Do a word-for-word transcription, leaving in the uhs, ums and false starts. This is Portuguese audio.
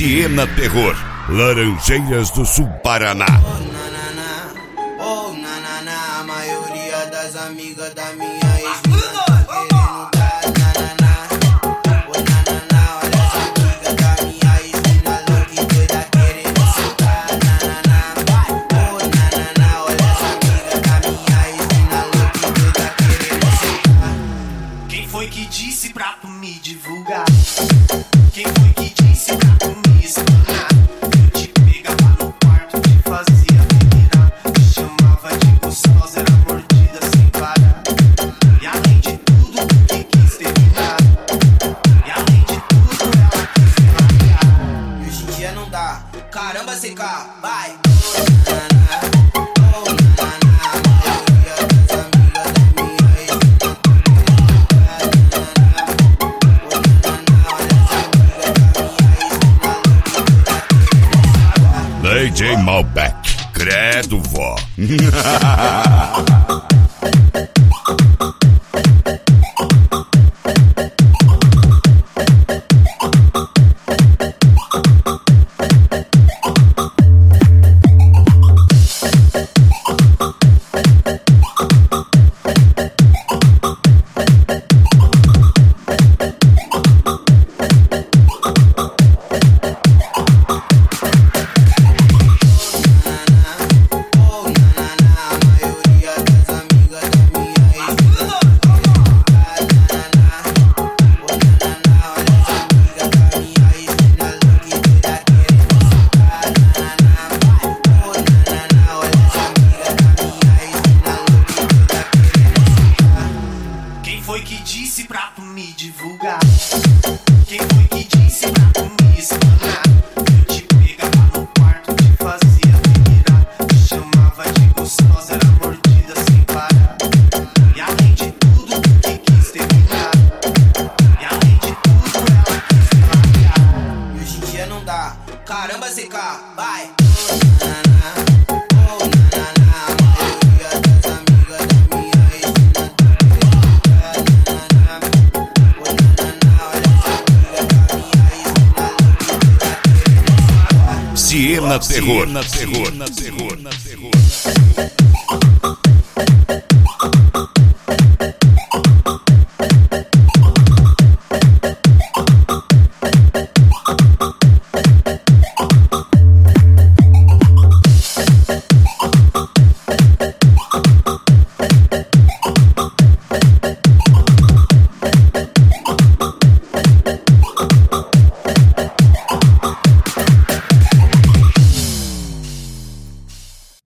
Siena Terror, Laranjeiras do Sul, Paraná. Oh, nanana, oh, nanana, a maioria das amigas da minha ex-mina tá querendo dar nanana. Oh, nanana, olha as amigas da minha ex-mina louca e doida querendo soltar nanana. Oh, nanana, olha as amigas da minha ex-mina louca e doida querendo soltar. Quem foi que disse pra tu me divulgar? Quem foi que disse pra tu me explanar? Eu te pegava no quarto, te fazia virar, te chamava de gostosa, era mordida sem parar. E além de tudo, que quis terminar. E além de tudo, ela quis me largar. E hoje em dia não dá, caramba, C K, vai! D J Malbec, credo vó. Quem foi que disse pra tu me divulgar? Quem foi que disse pra tu me explanar? Eu te pegava no quarto, te fazia virar, te chamava de gostosa, era mordida sem parar. E além de tudo, que quis terminar. E além de tudo, ela quis me largar. E hoje em dia não dá, caramba, C K, vai! Siena Terror, Siena Terror, Siena Terror.